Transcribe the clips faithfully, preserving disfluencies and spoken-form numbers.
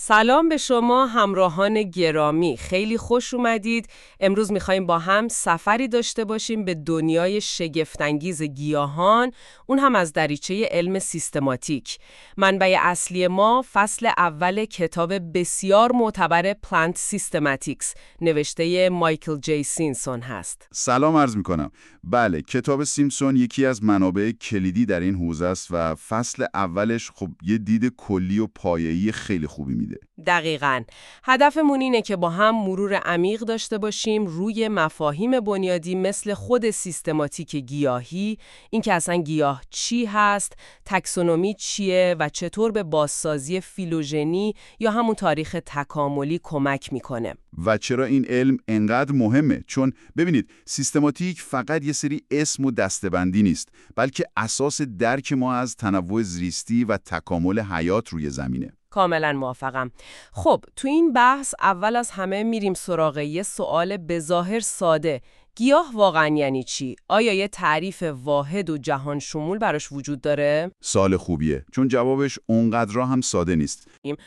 سلام به شما همراهان گرامی، خیلی خوش اومدید. امروز میخوایم با هم سفری داشته باشیم به دنیای شگفت‌انگیز گیاهان، اون هم از دریچه علم سیستماتیک. منبع اصلی ما فصل اول کتاب بسیار معتبر Plant Systematics نوشته مایکل جی سیمپسون هست. سلام عرض میکنم. بله، کتاب سیمپسون یکی از منابع کلیدی در این حوزه است و فصل اولش خب یه دید کلی و پایه‌ای خیلی خوبی میده. دقیقاً. هدفمون اینه که با هم مرور عمیق داشته باشیم روی مفاهیم بنیادی مثل خود سیستماتیک گیاهی، اینکه اصلا گیاه چی هست، تاکسونومی چیه و چطور به بازسازی فیلوژنی یا همون تاریخ تکاملی کمک میکنه. و چرا این علم انقدر مهمه؟ چون ببینید، سیستماتیک فقط یه سری اسم و دسته‌بندی نیست، بلکه اساس درک ما از تنوع زیستی و تکامل حیات روی زمینه. کاملا موافقم. خب تو این بحث اول از همه میریم سراغ یه سوال بظاهر ساده. گیاه واقعا یعنی چی؟ آیا یه تعریف واحد و جهان شمول براش وجود داره؟ سوال خوبیه، چون جوابش اونقدر هم ساده نیست.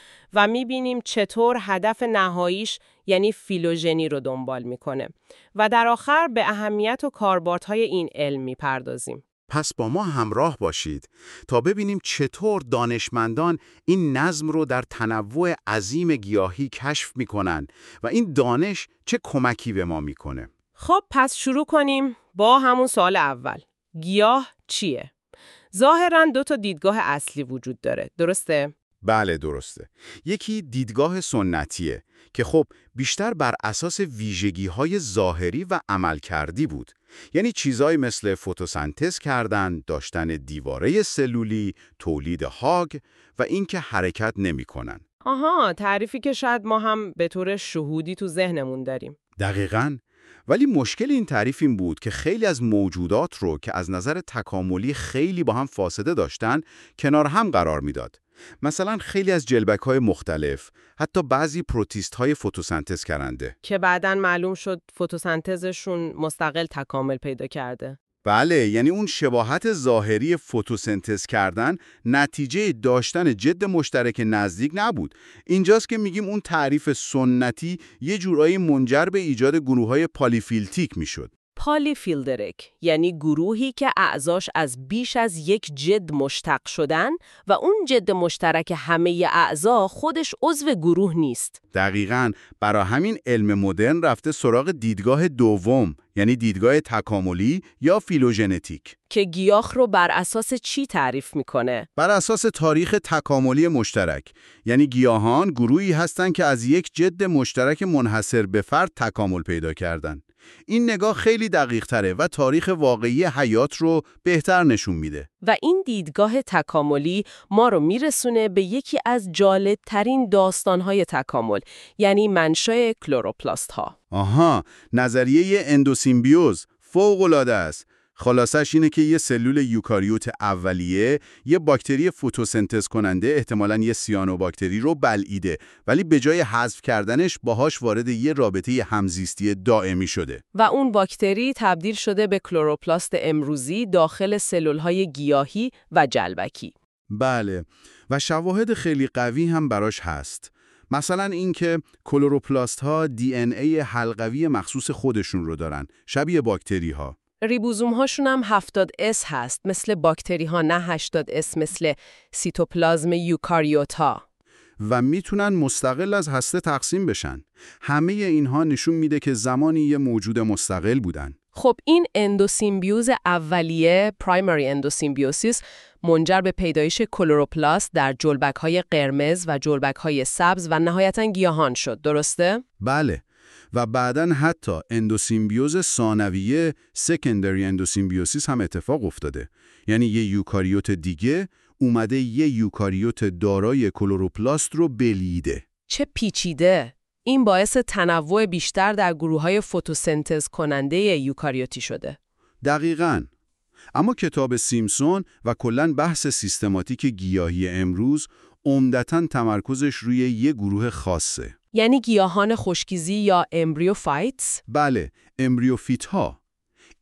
و میبینیم چطور هدف نهاییش یعنی فیلوژنی رو دنبال میکنه. و در آخر به اهمیت و کاربردهای این علم میپردازیم. پس با ما همراه باشید تا ببینیم چطور دانشمندان این نظم رو در تنوع عظیم گیاهی کشف میکنن و این دانش چه کمکی به ما میکنه. خب پس شروع کنیم با همون سوال اول. گیاه چیه؟ ظاهراً دو تا دیدگاه اصلی وجود داره، درسته؟ بله درسته. یکی دیدگاه سنتیه که خب بیشتر بر اساس ویژگی‌های ظاهری و عملکردی بود. یعنی چیزایی مثل فتوسنتز کردن، داشتن دیواره سلولی، تولید هاگ و اینکه حرکت نمی‌کنن. آها، تعریفی که شاید ما هم به طور شهودی تو ذهنمون داریم. دقیقاً. ولی مشکل این تعریف این بود که خیلی از موجودات رو که از نظر تکاملی خیلی با هم فاصله داشتن، کنار هم قرار میداد. مثلا خیلی از جلبک‌های مختلف، حتی بعضی پروتیست‌های فتوسنتز کرنده که بعداً معلوم شد فتوسنتزشون مستقل تکامل پیدا کرده. بله، یعنی اون شباهت ظاهری فتوسنتز کردن نتیجه داشتن جد مشترک نزدیک نبود. اینجاست که میگیم اون تعریف سنتی یه جورایی منجر به ایجاد گروه‌های پالیفیلتیک میشد. پالیفیلدرک یعنی گروهی که اعضاش از بیش از یک جد مشتق شدن و اون جد مشترک همه اعضا خودش عضو گروه نیست. دقیقاً. برای همین علم مدرن رفته سراغ دیدگاه دوم، یعنی دیدگاه تکاملی یا فیلوژنتیک، که گیاه رو بر اساس چی تعریف میکنه؟ بر اساس تاریخ تکاملی مشترک. یعنی گیاهان گروهی هستند که از یک جد مشترک منحصر به فرد تکامل پیدا کردن. این نگاه خیلی دقیق تره و تاریخ واقعی حیات رو بهتر نشون میده. و این دیدگاه تکاملی ما رو میرسونه به یکی از جالب ترین داستانهای تکامل، یعنی منشأ کلوروپلاست ها. آها، نظریه اندوسیمبیوز فوق‌العاده است. خلاصش اینه که یه سلول یوکاریوت اولیه یه باکتری فتوسنتز کننده، احتمالاً یه سیانوباکتری رو بلعیده، ولی به جای حذف کردنش باهاش وارد یه رابطه همزیستی دائمی شده. و اون باکتری تبدیل شده به کلوروپلاست امروزی داخل سلول‌های گیاهی و جلبکی. بله، و شواهد خیلی قوی هم براش هست. مثلا اینکه کلوروپلاست ها دی ان ای حلقوی مخصوص خودشون رو دارن، شبیه باکتری ها. ریبوزوم هاشون هم هفتاد اس هست، مثل باکتری ها، نه هشتاد اس مثل سیتوپلازم یوکاریوت ها. و میتونن مستقل از هسته تقسیم بشن. همه اینها نشون میده که زمانی یه موجود مستقل بودن. خب این اندوسیمبیوز اولیه، پرایمری اندوسیمبیوسیس، منجر به پیدایش کلوروپلاست در جلبک‌های قرمز و جلبک‌های سبز و نهایتاً گیاهان شد، درسته؟ بله. و بعداً حتی اندوسیمبیوز ثانویه، سکندری اندوسیمبیوسیس هم اتفاق افتاده. یعنی یه یوکاریوت دیگه اومده یه یوکاریوت دارای کلوروپلاست رو بلیده. چه پیچیده! این باعث تنوع بیشتر در گروه‌های فتوسنتز کننده یوکاریوتی شده. دقیقاً. اما کتاب سیمپسون و کلاً بحث سیستماتیک گیاهی امروز عمدتاً تمرکزش روی یه گروه خاصه. یعنی گیاهان خشکیزی یا امبریوفایتس؟ بله، امبریوفیت ها.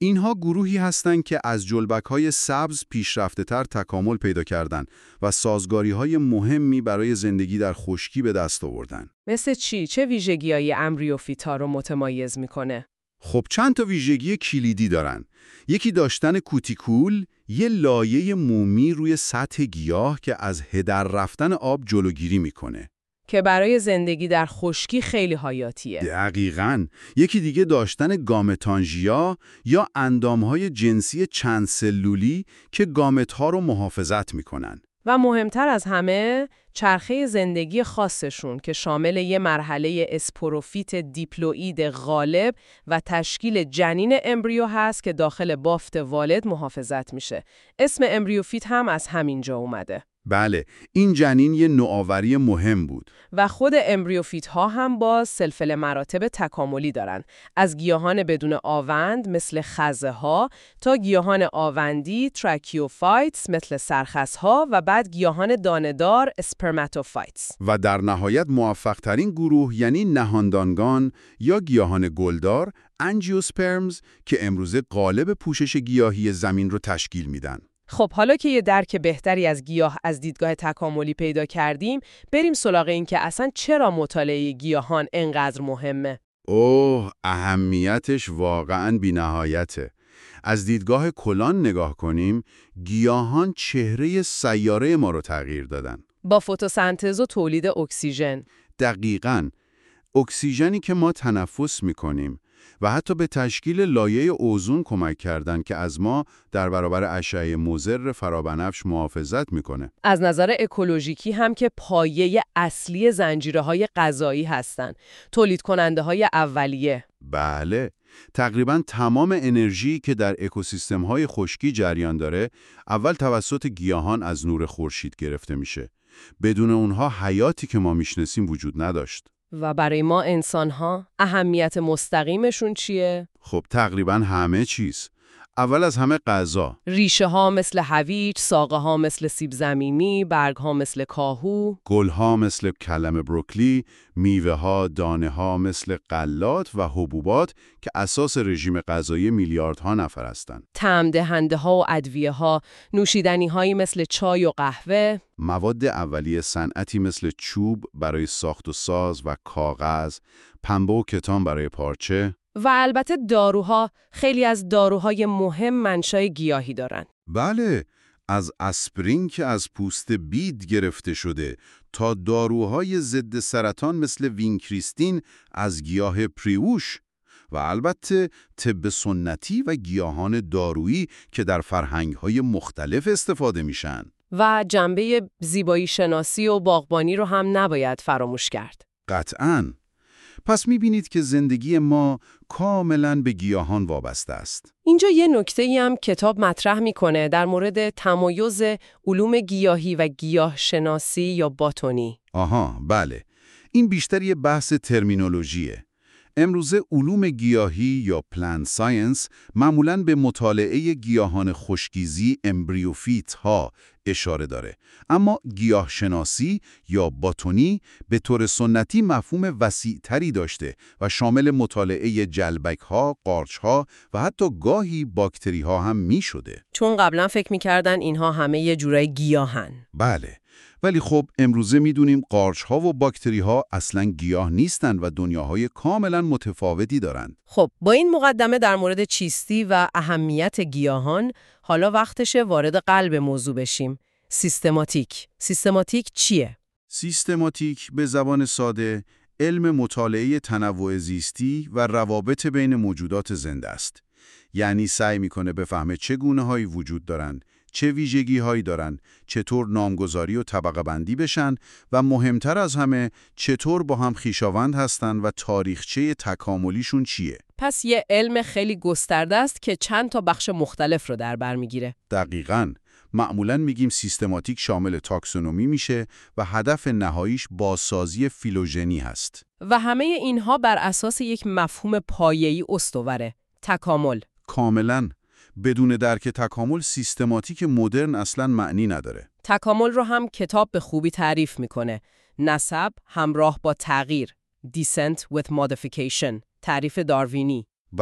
اینها گروهی هستند که از جلبک‌های سبز پیشرفته‌تر تکامل پیدا کردند و سازگاری‌های مهمی برای زندگی در خشکی به دست آوردن. مثل چی؟ چه ویژگی‌های امبریوفیت‌ها رو متمایز می‌کنه؟ خب چند تا ویژگی کلیدی دارن. یکی داشتن کوتیکول، یه لایه مومی روی سطح گیاه که از هدر رفتن آب جلوگیری میکنه. که برای زندگی در خشکی خیلی حیاتیه. دقیقاً. یکی دیگه داشتن گامتانژیا یا اندامهای جنسی چند سلولی که گامت‌ها رو محافظت میکنن. و مهمتر از همه، چرخه زندگی خاصشون که شامل یه مرحله اسپوروفیت دیپلوئید غالب و تشکیل جنین امبریو هست که داخل بافت والد محافظت میشه. اسم امبریوفیت هم از همینجا اومده. بله، این جنین یه نوآوری مهم بود. و خود امبریوفیت ها هم باز سلسله مراتب تکاملی دارن. از گیاهان بدون آوند مثل خزه ها تا گیاهان آوندی تراکیوفایتس مثل سرخس ها و بعد گیاهان دانه‌دار اسپرماتوفایتس. و در نهایت موفق ترین گروه یعنی نهاندانگان یا گیاهان گلدار انجیوسپرمز که امروزه قالب پوشش گیاهی زمین رو تشکیل میدن. خب حالا که یه درک بهتری از گیاه از دیدگاه تکاملی پیدا کردیم، بریم سراغ این که اصلا چرا مطالعه گیاهان انقدر مهمه. اوه، اهمیتش واقعاً بی‌نهایته. از دیدگاه کلان نگاه کنیم، گیاهان چهره سیاره ما رو تغییر دادن. با فتوسنتز و تولید اکسیژن. دقیقاً. اکسیژنی که ما تنفس می‌کنیم و حتی به تشکیل لایه اوزون کمک کردن که از ما در برابر اشعه مضر فرابنفش محافظت میکنه. از نظر اکولوژیکی هم که پایه اصلی زنجیره‌های غذایی هستن. تولید کننده های اولیه. بله. تقریباً تمام انرژی که در اکوسیستم‌های خشکی جریان داره، اول توسط گیاهان از نور خورشید گرفته میشه. بدون اونها حیاتی که ما میشناسیم وجود نداشت. و برای ما انسان‌ها اهمیت مستقیمشون چیه؟ خب تقریباً همه چیز. اول از همه غذا. ریشه ها مثل هویج، ساقه ها مثل سیب زمینی، برگ ها مثل کاهو، گل ها مثل کلم بروکلی، میوه ها، دانه ها مثل غلات و حبوبات که اساس رژیم غذایی میلیاردها نفر هستند. طعم دهنده ها و ادویه ها، نوشیدنی هایی مثل چای و قهوه، مواد اولیه صنعتی مثل چوب برای ساخت و ساز و کاغذ، پنبه و کتان برای پارچه. و البته داروها. خیلی از داروهای مهم منشأ گیاهی دارن. بله، از آسپرین که از پوست بید گرفته شده تا داروهای ضد سرطان مثل وینکریستین از گیاه پریوش و البته طب سنتی و گیاهان دارویی که در فرهنگ‌های مختلف استفاده میشن. و جنبه زیبایی شناسی و باغبانی رو هم نباید فراموش کرد. قطعاً. پس می‌بینید که زندگی ما کاملاً به گیاهان وابسته است. اینجا یه نکته‌ای هم کتاب مطرح می‌کنه در مورد تمایز علوم گیاهی و گیاه شناسی یا باتونی. آها، بله. این بیشتر یه بحث ترمینولوژیه. امروزه علوم گیاهی یا پلانت ساینس معمولاً به مطالعه گیاهان خشکیزی امبریوفیت ها اشاره داره، اما گیاه شناسی یا باتونی به طور سنتی مفهوم وسیع‌تری داشته و شامل مطالعه جلبک ها، قارچ ها و حتی گاهی باکتری ها هم می شده. چون قبلا فکر می‌کردن اینها همه یه جورای گیاهن. بله. ولی خب امروزه میدونیم قارچ ها و باکتری ها اصلاً گیاه نیستن و دنیاهای کاملاً متفاوتی دارن. خب با این مقدمه در مورد چیستی و اهمیت گیاهان، حالا وقتشه وارد قلب موضوع بشیم. سیستماتیک. سیستماتیک چیه؟ سیستماتیک به زبان ساده علم مطالعه تنوع زیستی و روابط بین موجودات زنده است. یعنی سعی میکنه بفهمه چه گونه هایی وجود دارن، چه ویژگی هایی دارن، چطور نامگذاری و طبقه بندی بشن و مهمتر از همه چطور با هم خویشاوند هستن و تاریخچه تکاملیشون چیه. پس یه علم خیلی گسترده است که چند تا بخش مختلف رو در بر میگیره. دقیقاً. معمولاً میگیم سیستماتیک شامل تاکسونومی میشه و هدف نهاییش بازسازی فیلوژنی هست. و همه اینها بر اساس یک مفهوم پایه‌ای استواره: تکامل. کاملاً. بدون درک تکامل سیستماتیک مدرن اصلاً معنی نداره. تکامل رو هم کتاب به خوبی تعریف میکنه. نسب همراه با تغییر. Descent with modification. تعریف داروینی. بله.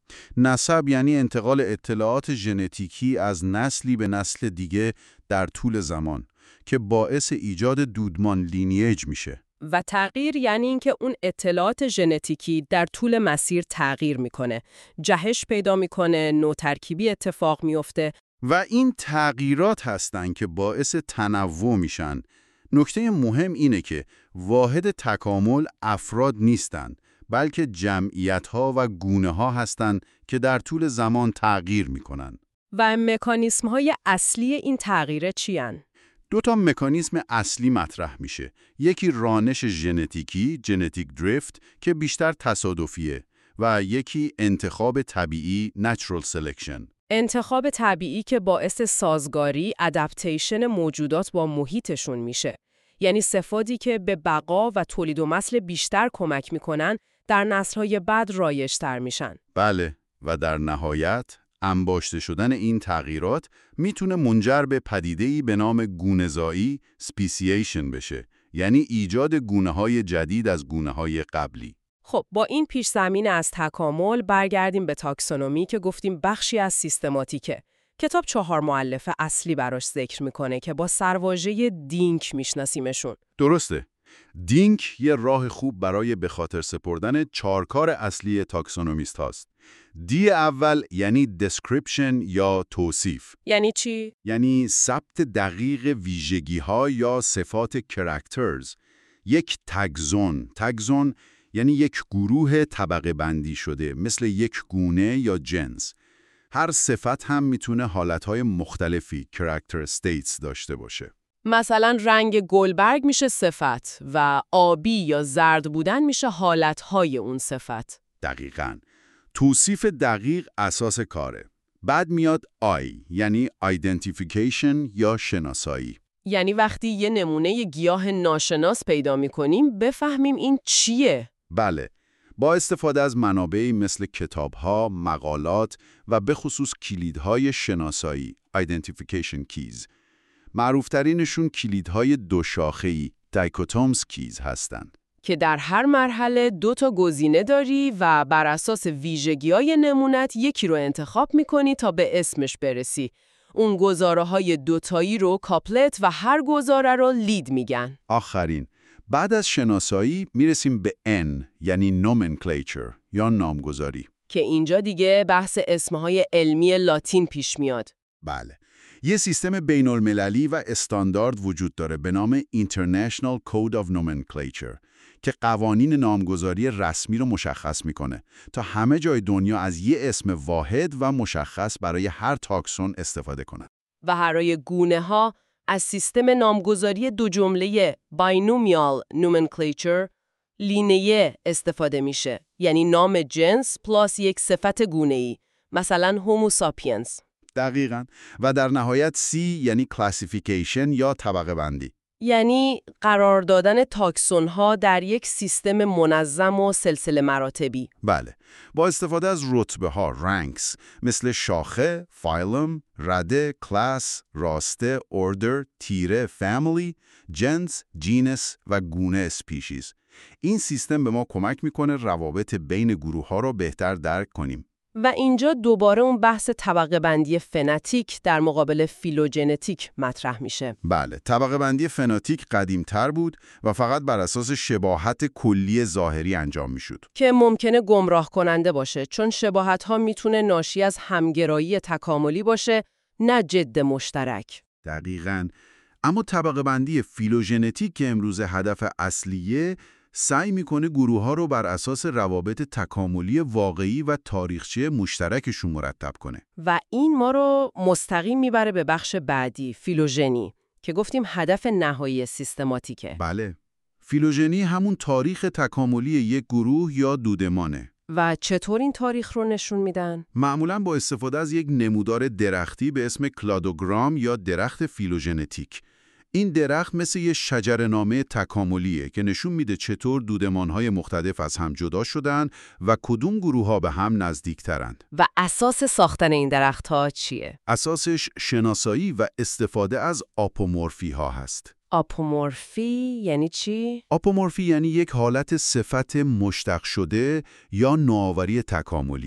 نسب یعنی انتقال اطلاعات ژنتیکی از نسلی به نسل دیگه در طول زمان که باعث ایجاد دودمان لینیج میشه. و تغییر یعنی اینکه اون اطلاعات ژنتیکی در طول مسیر تغییر میکنه، جهش پیدا میکنه، نوترکیبی اتفاق میفته. و این تغییرات هستن که باعث تنوع میشن. نکته مهم اینه که واحد تکامل افراد نیستن، بلکه جمعیت‌ها و گونه‌ها هستن که در طول زمان تغییر میکنن. و مکانیسم‌های اصلی این تغییر چی هن؟ دو تا مکانیسم اصلی مطرح میشه. یکی رانش ژنتیکی، ژنتیک دریفت، که بیشتر تصادفیه، و یکی انتخاب طبیعی، نچرال سلکشن. انتخاب طبیعی که باعث سازگاری، ادپتیشن موجودات با محیطشون میشه. یعنی صفاتی که به بقا و تولید و نسل بیشتر کمک میکنن در نسل‌های بعد رایج‌تر میشن. بله، و در نهایت انباشته شدن این تغییرات میتونه منجر به پدیده‌ای به نام گونه‌زایی، سپیسییشن بشه، یعنی ایجاد گونه‌های جدید از گونه‌های قبلی. خب با این پیش زمینه از تکامل برگردیم به تاکسونومی که گفتیم بخشی از سیستماتیکه. کتاب چهار مؤلفه اصلی براش ذکر میکنه که با سرواژه دینک میشناسیمشون. درسته. دینک یه راه خوب برای به خاطر سپردن چهار کار اصلی تاکسونومیست هاست. دی اول یعنی description یا توصیف. یعنی چی؟ یعنی ثبت دقیق ویژگی ها یا صفات characters. یک تگزون. تگزون یعنی یک گروه طبقه بندی شده، مثل یک گونه یا جنس. هر صفت هم میتونه حالتهای مختلفی character states داشته باشه. مثلا رنگ گلبرگ میشه صفت و آبی یا زرد بودن میشه حالتهای اون صفت. دقیقاً. توصیف دقیق اساس کاره. بعد میاد I یعنی identification یا شناسایی. یعنی وقتی یه نمونه گیاه ناشناس پیدا میکنیم بفهمیم این چیه. بله. با استفاده از منابعی مثل کتاب‌ها، مقالات و به خصوص کلیدهای شناسایی identification keys. معروفترینشون کلیدهای دو شاخه‌ای dichotomous keys هستند. که در هر مرحله دو تا گزینه داری و بر اساس ویژگی‌های نمونت یکی رو انتخاب می‌کنی تا به اسمش برسی. اون گزاره‌های دوتایی رو کاپلت و هر گزاره رو لید میگن. آخرین. بعد از شناسایی میرسیم به N یعنی nomenclature یا نامگذاری. که اینجا دیگه بحث اسمهای علمی لاتین پیش میاد. بله. یه سیستم بین المللی و استاندارد وجود داره به نام International Code of Nomenclature که قوانین نامگذاری رسمی رو مشخص میکنه تا همه جای دنیا از یه اسم واحد و مشخص برای هر تاکسون استفاده کنن. و برای گونه ها از سیستم نامگذاری دو جمله binomial nomenclature لینیه استفاده میشه. یعنی نام جنس پلاس یک صفت گونه‌ای، مثلا هومو ساپینس. دقیقاً. و در نهایت C یعنی کلاسیفیکیشن یا طبقه بندی. یعنی قرار دادن تاکسون ها در یک سیستم منظم و سلسله مراتبی. بله. با استفاده از رتبه ها رانکس مثل شاخه، فایلم، رده، کلاس، راسته، اوردر، تیره، فامیلی، جنس، جینس و گونه اسپیشیز. این سیستم به ما کمک میکنه روابط بین گروه ها رو بهتر درک کنیم. و اینجا دوباره اون بحث طبقه بندی فنتیک در مقابل فیلوژنتیک مطرح میشه. بله، طبقه بندی فناتیک قدیمتر بود و فقط بر اساس شباهت کلی ظاهری انجام میشد. که ممکنه گمراه کننده باشه، چون شباهت ها میتونه ناشی از همگرایی تکاملی باشه، نه جد مشترک. دقیقاً. اما طبقه بندی فیلوژنتیک که امروز هدف اصلیه، سعی میکنه گروه ها رو بر اساس روابط تکاملی واقعی و تاریخچه مشترکشون مرتب کنه. و این ما رو مستقیم میبره به بخش بعدی، فیلوژنی، که گفتیم هدف نهایی سیستماتیکه. بله. فیلوژنی همون تاریخ تکاملی یک گروه یا دودمانه. و چطور این تاریخ رو نشون میدن؟ معمولاً با استفاده از یک نمودار درختی به اسم کلادوگرام یا درخت فیلوژنتیک. این درخت مثل یه شجره‌نامه تکاملیه که نشون میده چطور دودمان‌های مختلف از هم جدا شدن و کدوم گروه‌ها به هم نزدیک‌ترند. و اساس ساختن این درخت‌ها چیه؟ اساسش شناسایی و استفاده از آپومورفی‌ها هست. آپومورفی یعنی چی؟ آپومورفی یعنی یک حالت صفت مشتق شده یا نوآوری تکاملی.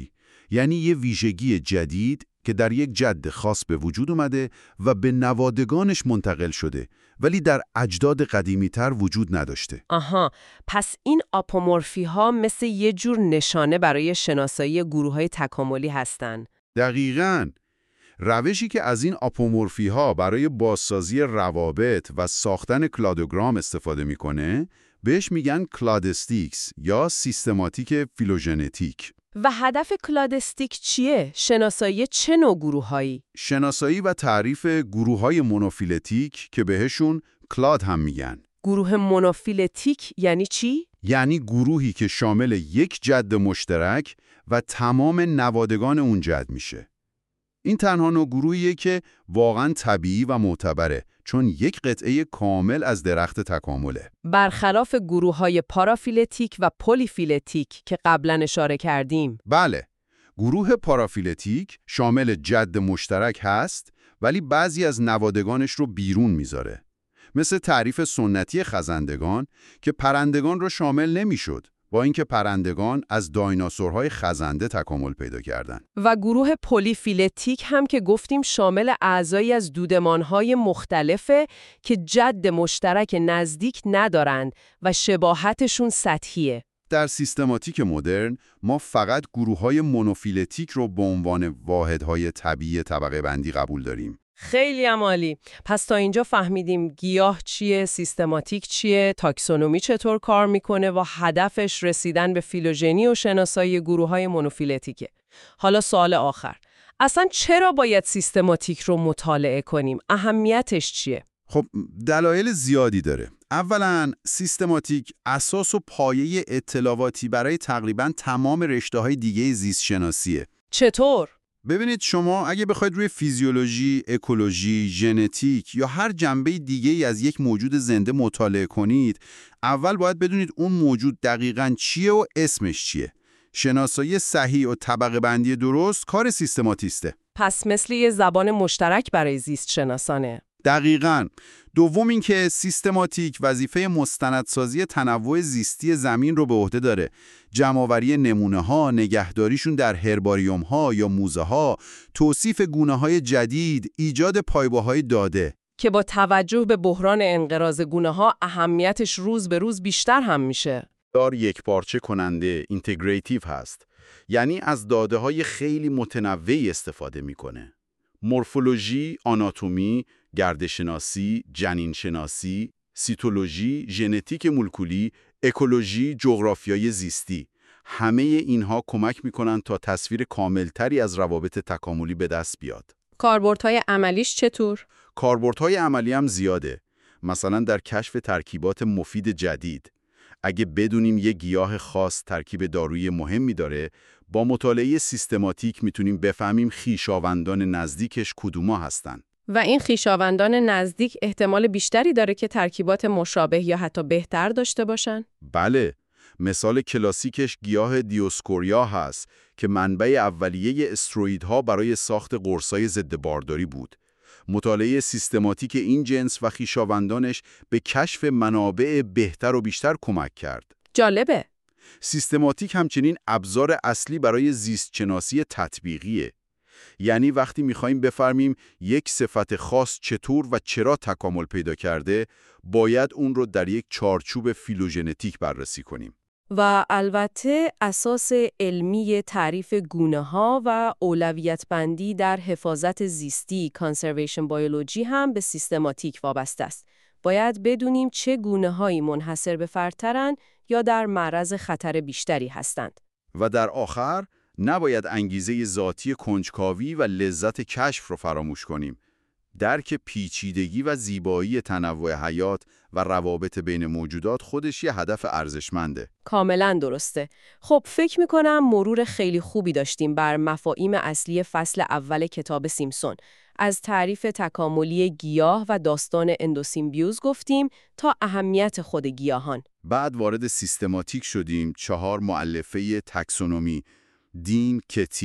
یعنی یه ویژگی جدید که در یک جد خاص به وجود اومده و به نوادگانش منتقل شده، ولی در اجداد قدیمی‌تر وجود نداشته. آها، پس این آپومورفی ها مثل یه جور نشانه برای شناسایی گروه های تکاملی هستن. دقیقاً. روشی که از این آپومورفی ها برای بازسازی روابط و ساختن کلادوگرام استفاده میکنه، بهش میگن کلادستیکس یا سیستماتیک فیلوژنتیک. و هدف کلادستیک چیه؟ شناسایی چه نوع گروه‌هایی؟ شناسایی و تعریف گروه‌های مونوفیلتیک که بهشون کلاد هم میگن. گروه مونوفیلتیک یعنی چی؟ یعنی گروهی که شامل یک جد مشترک و تمام نوادگان اون جد میشه. این تنها نوع گروهیه که واقعاً طبیعی و معتبره، چون یک قطعه کامل از درخت تکامله. برخلاف گروه‌های پارافیلتیک و پلیفیلتیک که قبلا اشاره کردیم. بله، گروه پارافیلتیک شامل جد مشترک هست، ولی بعضی از نوادگانش رو بیرون میذاره. مثل تعریف سنتی خزندگان که پرندگان رو شامل نمیشد، با اینکه پرندگان از دایناسورهای خزنده تکامل پیدا کردند. و گروه پلیفیلتیک هم که گفتیم شامل اعضایی از دودمانهای مختلفه که جد مشترک نزدیک ندارند و شباهتشون سطحیه. در سیستماتیک مدرن ما فقط گروه‌های مونوفیلتیک رو به عنوان واحدهای طبیعی طبقه بندی قبول داریم. خیلی عالی. پس تا اینجا فهمیدیم گیاه چیه، سیستماتیک چیه، تاکسونومی چطور کار میکنه و هدفش رسیدن به فیلوژنی و شناسایی گروه‌های مونوفیلتیکه. حالا سوال آخر. اصلا چرا باید سیستماتیک رو مطالعه کنیم؟ اهمیتش چیه؟ خب دلایل زیادی داره. اولاً سیستماتیک اساس و پایه اطلاعاتی برای تقریباً تمام رشته‌های دیگه زیست شناسیه. چطور؟ ببینید شما اگه بخواید روی فیزیولوژی، اکولوژی، ژنتیک یا هر جنبه دیگه‌ای از یک موجود زنده مطالعه کنید، اول باید بدونید اون موجود دقیقاً چیه و اسمش چیه. شناسایی صحیح و طبقه بندی درست کار سیستماتیسته. پس مثل یه زبان مشترک برای زیست شناسانه. دقیقاً. دوم اینکه سیستماتیک وظیفه مستندسازی تنوع زیستی زمین رو به عهده داره. جمع‌آوری نمونه‌ها، نگهداریشون در هرباریوم‌ها یا موزه‌ها، توصیف گونه‌های جدید، ایجاد پایگاه‌های داده. که با توجه به بحران انقراض گونه‌ها اهمیتش روز به روز بیشتر هم میشه. دار یک پارچه کننده، اینتگریتیو هست. یعنی از داده‌های خیلی متنوعی استفاده میکنه. مورفولوژی، آناتومی، گردشناسی، جنینشناسی، سیتولوژی، ژنتیک مولکولی، اکولوژی، جغرافیای زیستی. همه اینها کمک میکنن تا تصویر کاملتری از روابط تکاملی به دست بیاد. کاربردهای عملیش چطور؟ کاربردهای عملی هم زیاده. مثلا در کشف ترکیبات مفید جدید. اگه بدونیم یه گیاه خاص ترکیب دارویی مهمی داره، با مطالعه سیستماتیک میتونیم بفهمیم خویشاوندان نزدیکش کدوما هستن. و این خویشاوندان نزدیک احتمال بیشتری داره که ترکیبات مشابه یا حتی بهتر داشته باشن؟ بله. مثال کلاسیکش گیاه دیوسکوریا هست که منبع اولیه استروئیدها برای ساخت قرصای ضد بارداری بود. مطالعه سیستماتیک این جنس و خویشاوندانش به کشف منابع بهتر و بیشتر کمک کرد. جالبه. سیستماتیک همچنین ابزار اصلی برای زیستشناسی تطبیقیه. یعنی وقتی میخوایم بفهمیم یک صفت خاص چطور و چرا تکامل پیدا کرده، باید اون رو در یک چارچوب فیلوژنتیک بررسی کنیم. و البته اساس علمی تعریف گونه‌ها و اولویت بندی در حفاظت زیستی کانسرویشن بیولوژی هم به سیستماتیک وابسته است. باید بدونیم چه گونه‌هایی منحصر به فردترن یا در معرض خطر بیشتری هستند. و در آخر نباید انگیزه ذاتی کنجکاوی و لذت کشف رو فراموش کنیم. درک پیچیدگی و زیبایی تنوع حیات و روابط بین موجودات خودش یه هدف ارزشمنده. کاملا درسته. خب فکر میکنم مرور خیلی خوبی داشتیم بر مفاهیم اصلی فصل اول کتاب سیمپسون. از تعریف تکاملی گیاه و داستان اندوسیمبیوز گفتیم تا اهمیت خود گیاهان. بعد وارد سیستماتیک شدیم، چهار مؤلفه تاکسونومی، دین کتی،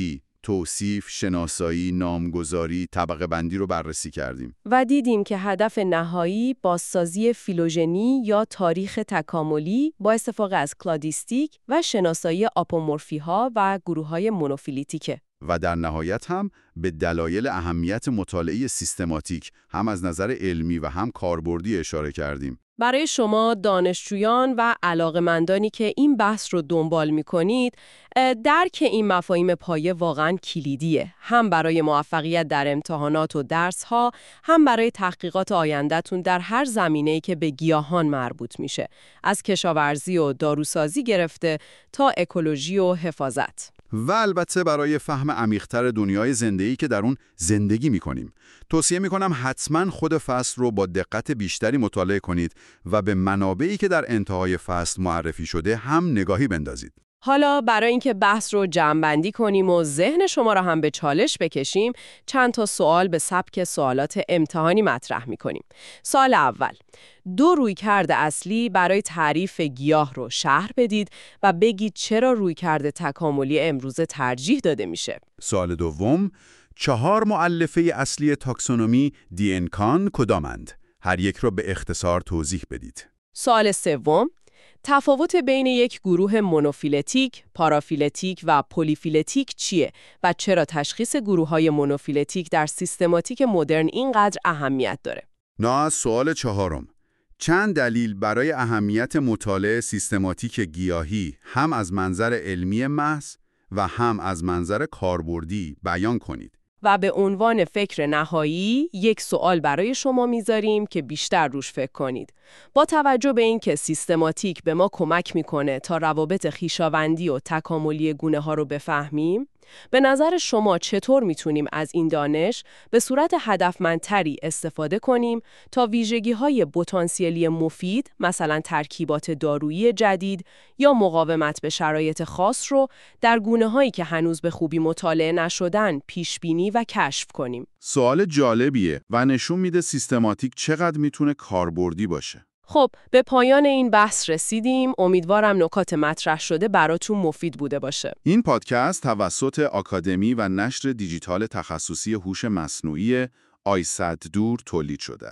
توصیف، شناسایی، نامگذاری، طبقه بندی رو بررسی کردیم. و دیدیم که هدف نهایی بازسازی فیلوژنی یا تاریخ تکاملی با استفاده از کلادیستیک و شناسایی آپومورفی‌ها و گروه‌های مونوفیلیتیکه. و در نهایت هم به دلایل اهمیت مطالعه سیستماتیک هم از نظر علمی و هم کاربردی اشاره کردیم. برای شما دانشجویان و علاقه‌مندانی که این بحث رو دنبال می‌کنید، درک این مفاهیم پایه واقعاً کلیدیه. هم برای موفقیت در امتحانات و درس‌ها، هم برای تحقیقات آینده‌تون در هر زمینه‌ای که به گیاهان مربوط میشه. از کشاورزی و داروسازی گرفته تا اکولوژی و حفاظت. و البته برای فهم عمیق‌تر دنیای زندگی که در اون زندگی می‌کنیم. توصیه می‌کنم حتماً خود فصل رو با دقت بیشتری مطالعه کنید و به منابعی که در انتهای فصل معرفی شده هم نگاهی بندازید. حالا برای اینکه بحث رو جمع‌بندی کنیم و ذهن شما را هم به چالش بکشیم، چند تا سوال به سبک سوالات امتحانی مطرح می‌کنیم. سوال اول: دو رویکرد اصلی برای تعریف گیاه رو شرح بدید و بگید چرا رویکرد تکاملی امروزه ترجیح داده میشه. سوال دوم: چهار مؤلفه اصلی تاکسونومی دی ان کان کدامند؟ هر یک را به اختصار توضیح بدید. سوال سوم: تفاوت بین یک گروه مونوفیلتیک، پارافیلتیک و پلیفیلتیک چیه و چرا تشخیص گروه‌های مونوفیلتیک در سیستماتیک مدرن اینقدر اهمیت داره؟ نه از سوال چهارم: چند دلیل برای اهمیت مطالعه سیستماتیک گیاهی هم از منظر علمی محض و هم از منظر کاربردی بیان کنید. و به عنوان فکر نهایی یک سوال برای شما میذاریم که بیشتر روش فکر کنید. با توجه به این که سیستماتیک به ما کمک میکنه تا روابط خویشاوندی و تکاملی گونه ها رو بفهمیم، به نظر شما چطور میتونیم از این دانش به صورت هدفمندتری استفاده کنیم تا ویژگی‌های پتانسیلی مفید، مثلا ترکیبات دارویی جدید یا مقاومت به شرایط خاص رو در گونه‌هایی که هنوز به خوبی مطالعه نشدن پیش‌بینی و کشف کنیم؟ سوال جالبیه و نشون میده سیستماتیک چقدر میتونه کاربردی باشه. خب، به پایان این بحث رسیدیم. امیدوارم نکات مطرح شده براتون مفید بوده باشه. این پادکست توسط آکادمی و نشر دیجیتال تخصصی هوش مصنوعی آیصددور تولید شده.